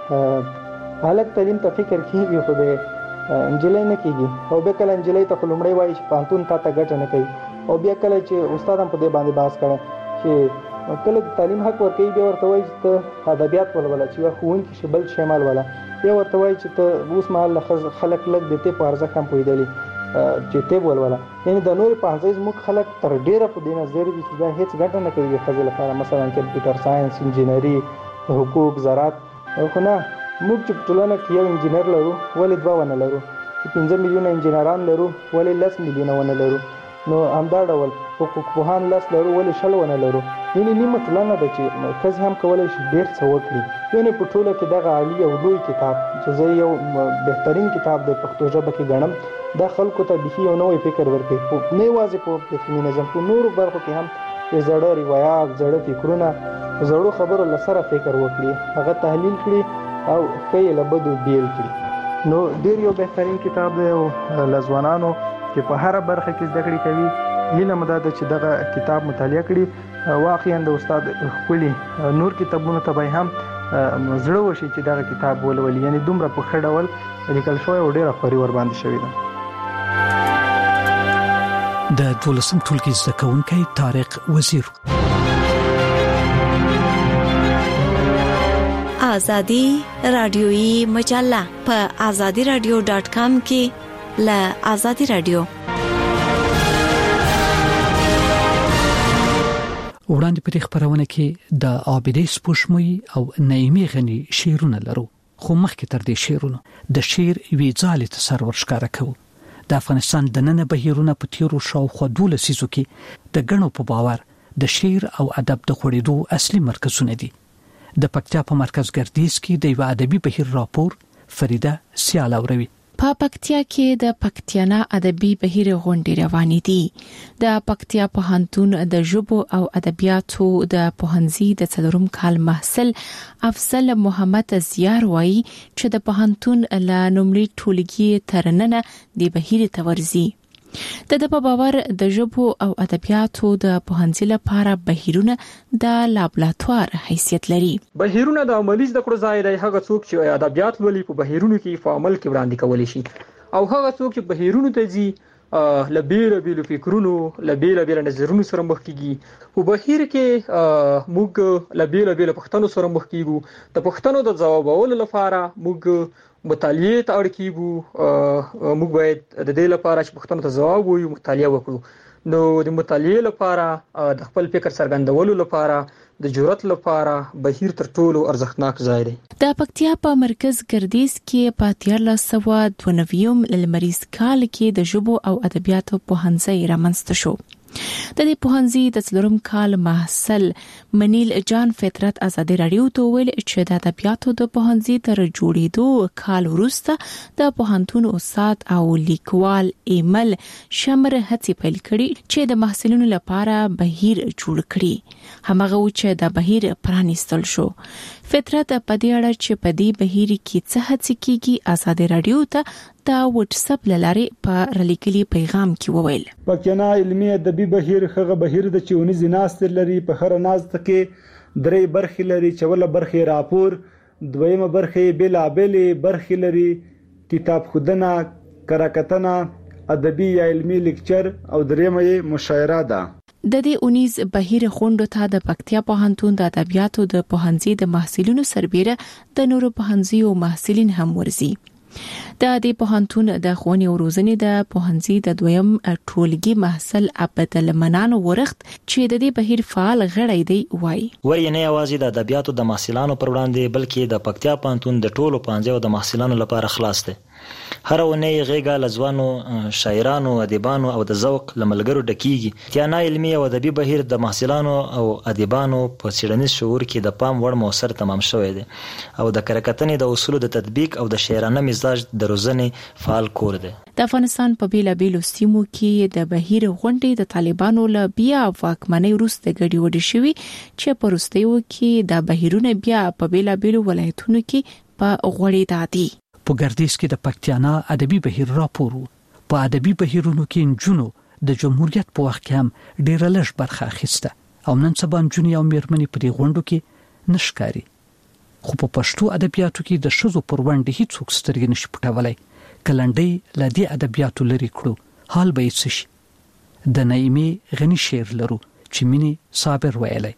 د هلک تعلیم ته فکر کېږي خو د نجلۍ نه کېږي. او بیا کله نجلۍ ته خو لومړی وایي چې پوهنتون تا ته ګټه نه کوي. او بیا کله چې استاد هم په دې باندې بحث کړی چې کله د تعلیم حق ورکوي بیا ورته وایي چې ته ادبیات ولوله، چې یوه ښوونکي شي بل شی مه لوله. بیا ورته وایي چې ته اوس مهال خلک لږ د طب په ارزښت هم پوهېدلي چې طب ولوله. یعنې د نورې پوهنځۍ زموږ خلک تر ډېره په دې نظر دي چې دا هېڅ ګټه نه کوي د ښځې لپاره، مثلا کمپیوټر ساینس، انجینري، حقوق، زراعت. خو نه، موږ چې په ټولنه کې یو انجینر لرو ولې دوه ونه لرو، چې پنځه میلیونه انجینران لرو ولې لس میلیونه ونه لرو. نو همدا ډول حقوق پوهان لس لرو ولې شل ونه لرو. یعنې نیمه ټولنه ده چې ښځې هم کولی شي ډېر څه وکړي. یعنې په ټوله کې دغه عالي او لوی کتاب چې زه یو بهترین کتاب د پښتو ژبه کې ګڼم، دا خلکو ته بیخي یو نوی فکر ورکوي، نه یوازې په فیمینیزم، په نورو برخو کې هم چې زړه روایات، زړه فکرونه، زړو خبرو له سره فکر وکړي، هغه تحلیل کړي او ښه یې له بدو بیل کړي. نو ډېر یو بهترین کتاب دی او له ځوانانو چې په هره برخه کې زده کړې کوي هیله مې دا ده چې دغه کتاب مطالعه کړي. واقعا د استاد ښکلي نور کتابونو ته به هم زړه وشي چې دغه کتاب ولولي. یعنې دومره په ښه ډول لیکل شوی او ډېره خوري ورباندې شوې ده. د دولسم ټولګي زده کوونکی طارق وزیر. آزادی رادیویی مجله په آزادی رادیو ډاٹ کام کې له آزادی رادیو وړاندې په خبرونه کې د عابدې سپوږمۍ او نعیمي غني شعرونه لرو، خو مخکې تر دې شعرونو د شعر وی ځالې تصور ښکارا کوو. د افغانستان د نن بهیرونه په تیرو شاوخوا دوله سیزو کې د غنو په باور د شعر او ادب د خوړېدو اصلي مرکزونه دي. د پکتیا په مرکز ګردیز کې د یو ادبي بهیر راپور فریده سیال اوروي. په پکتیا کې د پکتیانا ادبي بهیر غونډې روانې دي. د پکتیا پوهنتون د ژبو او ادبیاتو د پوهنځي د څلورم کال محصل افضل محمد زیار وایي چې د پوهنتون له نومړي ټولګي ترننه د بهیر تورزي. د د په باور د ژبو او ادبیاتو د پوهنځي لپاره بهیرونه د لابراتوار حیثیت لري. بهیرونه د عملی زده کړو ځای دی. هغه څوک چې ادبیات ولې په بهیرونو کې په عمل کې وړاندې کولی شي، او هغه څوک چې بهیرونو ته ځي له بیل بیل فکرونو، له بیل بیل نظرونو سره مخ کیږي. په بهیر کې موږ له بیل بیل پوښتنو سره مخ کیږو. د پوښتنو د جوابولو لپاره موږ مطالعه ته اړ کیږو. موږ باید د دې لپاره چې پوښتنو ته ځواب وایو مطالعه وکړو. نو د مطالعه لپاره، د خپل فکر څرګندولو لپاره، د جرأت لپاره بهیر تر ټولو ارزښتناک ځای دی. د پکتیا په مرکز ګردیز کې په اتیا سوه دوه نوي لمریز کال کې د ژبو او ادبیاتو پوهنځی رامنځته شو. د دې پوهنځي د څلورم کال محصل منیل جان فطرت ازادي رادیو ته ویل چې د ادبیاتو د پوهنځي تر جوړېدو کال وروسته د پوهنتون استاد او لیکوال ایمل شمر هڅې پیل کړي چې د محصلینو لپاره بهیر جوړ کړي همغه و چې د بهیر پرانیستل شو. فطرت په دې اړه چې په دې بهیر کې څه هڅې کیږي ازادي رادیو ته د واتس اپ لارې په رلیکلي پیغام کې وویل. پکینا علمي ادبي بهیر هغه بهیر د چېونی زیناستر لري په هر ناز کې درې برخې لري چوله برخې راپور دویمه برخې بلابلې برخې لري کتاب خودنه کراکتنه ادبي یا علمي لیکچر او دریمه مشاعره ده. د دې اونیز بهیر غونډو ته د پکتیا پوهنتون د ادبیاتو د پوهنځي د محصلینو سربېره د نورو پوهنځیو محصلین هم ورزي. د دې پوهنتون د ښوونې او روزنې د پوهنځي د دویم ټولګي محصل عبدالمنان ورخت چې د دې بهیر فعال غړی دی وایي ورې نه یوازې د ادبیاتو د محصلانو پر وړاندې بلکې د پکتیا پوهنتون د ټولو پوهنځیو د محصلانو لپاره خلاص دی. هر ونې غیګه لزوانو شاعرانو ادیبانو او د ذوق لملګرو ډکیږي. تیانا علمي او ادبي بهیر د محصلانو او ادیبانو په څېړنیز شعور کې د پام وړ موثر تمام شوی دی او د کرکتنې د اصولو د تطبیق او د شاعرانه مزاج د روزنې فعال کور دی. د افغانستان په بیلابیلو سیمو کې د بهیر غونډې د طالبانو له بیا واکمنۍ وروسته ګډې وډې شوي چې په وروستیو کې د بهیرونه بیا په بیلابیلو ولایتونو کې په غوړېدا دي. په ګردیز کې د پکتیانا ادبي بهیر راپور په ادبي بهیرونو کې نجونو د جمهوریت په وخت کې هم ډېر لږ برخه اخیسته او نن سبا نجونې او میرمنې په دې غونډو کې نشکاري. خو په پښتو ادبیاتو کې د شذو پر وړاندې هیڅ سترګې نشي پټولای. کلنډۍ له دې ادبیاتو لري کړو حال به یې شي. د نایمه غنی شعر لرو چې مینې صابر ویلای.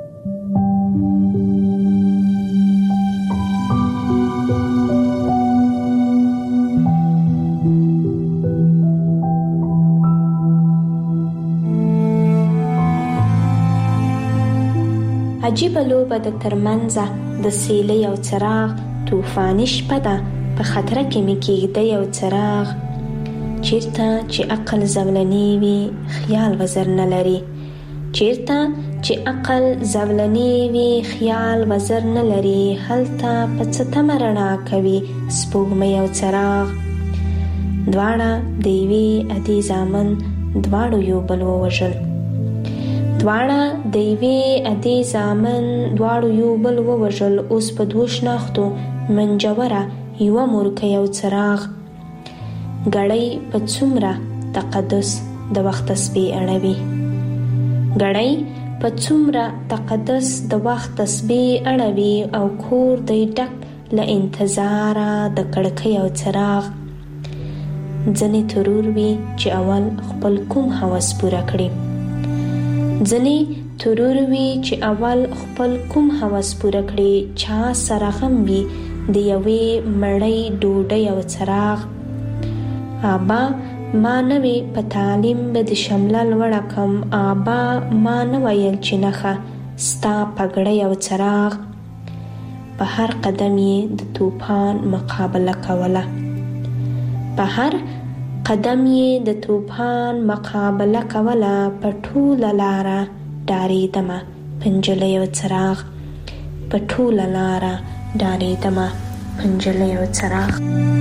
عجیب لوبه د ترمنځه د سیلې او څراغ طوفاني شپه ده په خطر کې مې کېږده یو څراغ چیرته چې عقل زولنی وي خیال وزر نه لري چیرته چې عقل زولنی وي خیال وزر نه لري هلته په څه تمه رڼا کوي سپوږمۍ او څراغ دواړه د یوې ادي زامن دواړو یو بل ووژل دواړه د یوې ادي زامن دواړو یو بل ووژل اوس په دوو شناختو منجوره یوه مورکۍ او څراغ ګړۍ په څومره تقدس د وخت تسبیح اړوي ګړۍ په څومره تقدس د وخت تسبیح اړوي او کور دی ډک له انتظاره د کړکۍ او څراغ ځنې ترور وي چې اول خپل کوم هوس پوره کړي ځنې ترور وي چې اول خپل کوم هوس پوره کړي چا سره غم وي د یوې مړۍ ډوډۍ او څراغ آبا ما نه وی په تعلیم به د شمله لوړه کم آبا ما نه ویل چې نښه ستا پګړۍ او څراغ په هر قدم یې د طوفان مقابله کوله په هر قدم یې د طوفان مقابله کوله په ټوله لاره ډارېدمه په نجلۍ او څراغ په ټوله لاره ډارېدمه په نجلۍ او څراغ.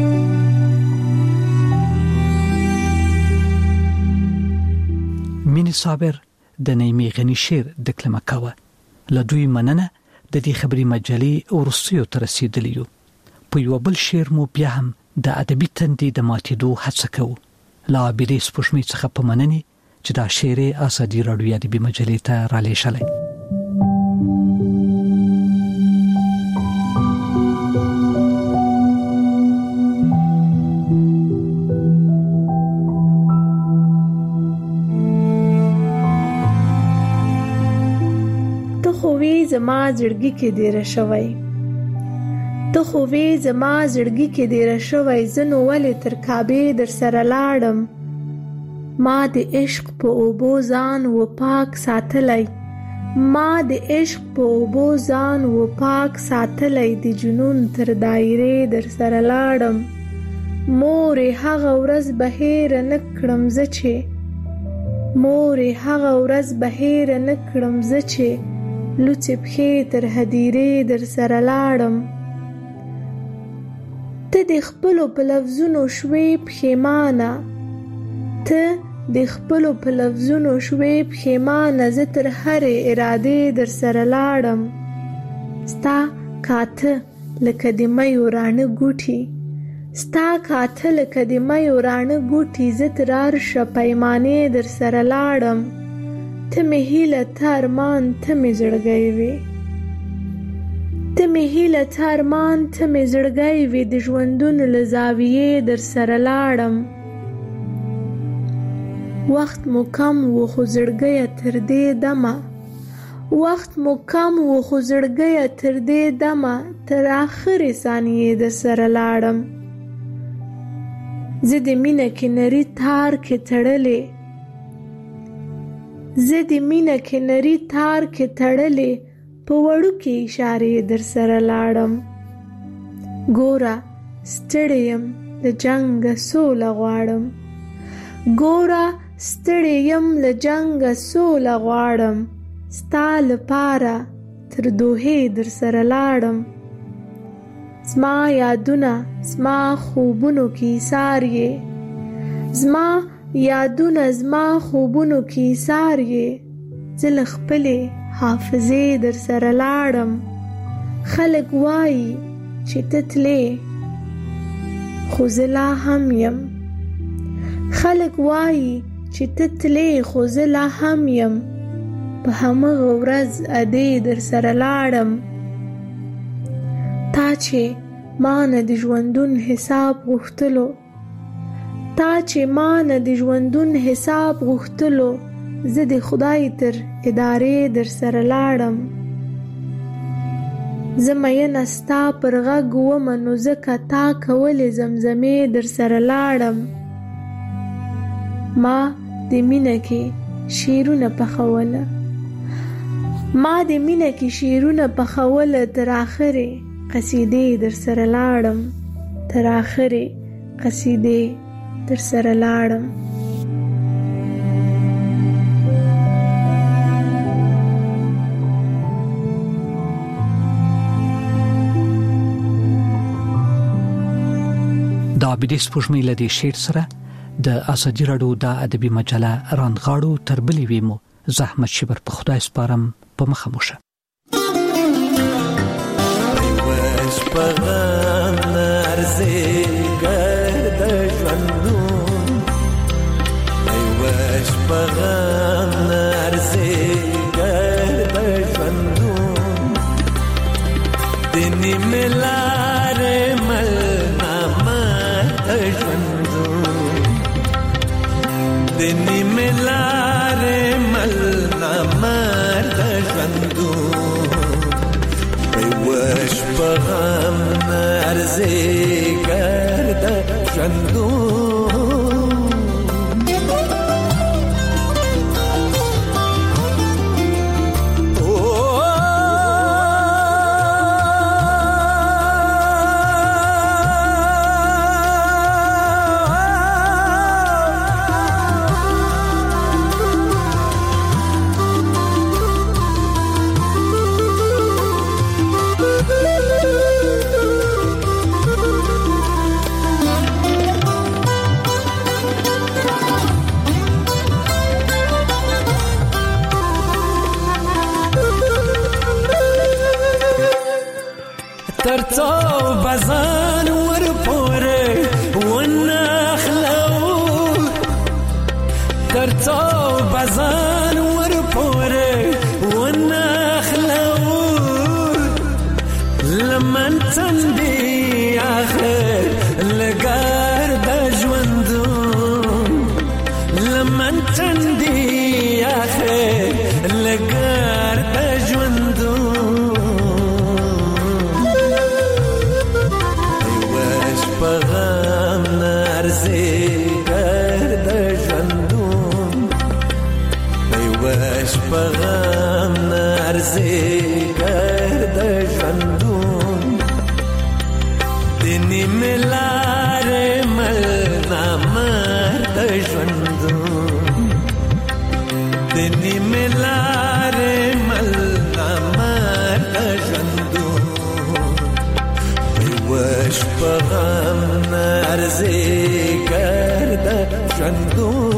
مینې صابر د نایمې غنی شعر دکلمه کوه. له دوی مننه د دې خبري مجلې ورسیو تر رسیدلی یو. په یو بل شعر مو بیا هم د ادبي تندې د ماتېدو هڅه کوو. لا عابدې سپوږمۍ څخه په مننې چې دا شعر ازادي راډیو ادبي مجلې ته را لېږلی. ته خو وې زما زړګي کې ډېره شوی ته خو وې زما زړګي کې ډېره شوی زه نو ولې تر کعبې در سره لاړم ما د عشق په اوبو ځان و پاک ساتلی ما د عشق په اوبو ځان و پاک ساتلی د جنون تر دایرې در سره لاړم مورې هغه ورځ به هېره نه کړم زه چې مورې هغه ورځ به هېره نه کړم زه چې لوڅې پښې تر هدیرې در سره لاړم. ته د خپلو په لفظونو شوې پښېمانه، ته د خپلو په لفظونو شوې پښېمانه، زه تر هرې ارادې در سره لاړم. ستا کاته لکه د میو راڼه ګوټي، ستا کاته لکه د میو راڼه ګوټي، زه تر عرشه پیمانې در سره لاړم. ته مې هیله ته ارمان ته مې زړګی وې، ته مې هیله ته ارمان ته مې زړګی وې، د ژوندونو له زاویې در سره لاړم. وخت مو کم و خو زړګیه تر دې دمه، وخت مو کم و خو زړګیه تر دې دمه، تر آخرې ثانیې در سره لاړم. زه د مینه کې نري تار کې تړلې، زه د مینه کې نري تار کې تړلې، په وړوکې اشارې در سره لاړم. ګوره ستړی یم له جنګه سوله غواړم، ګوره ستړی یم له جنګه سوله غواړم، ستا لپاره تر دوحې در سره لاړم. زما یادونه زما خوبونو کې ایثار یې، زما یادونه زما خوبونو کې ایثار یې، زه له خپلې حافظې در سره لاړم. خلک وایي چې ته تلې خو زه لا هم یم، خلک وایي چې ته تلې خو زه لا هم یم، په همغه ورځ ادې در سره لاړم. تا چې ما نه د ژوندون حساب غوښتلو، تا چې ما نه د ژوندون حساب غوښتلو، زه د خدای تر ادارې در سره لاړم. زه مینه ستا پر غږ ومه نو ځکه تا کولې زمزمې در سره لاړم. ما د مینه کې شعرونه پخوله، ما د مینه کې شعرونه پخوله، تر آخرې قصیدې در سره لاړم، تر آخرې قصیدې در سره لاړم. د عابدې سپوږمۍ له دې شعر سره د ازادي راډیو د ادبي مجله رانغاړو تر بلې ویمو زحمت شبر په خدای سپارم په مخه موشه. وش پغم نرزه گرد ژوندون، ای وش پغم نرزه گرد ژوندون، دنی ملار مل نامت ژوندون، دنی ملار مل نامت ژوندون، وش پغم نرزه گرد ژوندون. ترڅو بزان ور پورې ونخلو، ترڅو بزان ور پورې ونخلو، لمن تندي اخر لګار د ژوندون، لمن تندي اخر لګار د ژوندون. پغم نرزه گرد ژوندون، ای وش پغم نرزه گرد ژوندون، دنی ملار ژوندون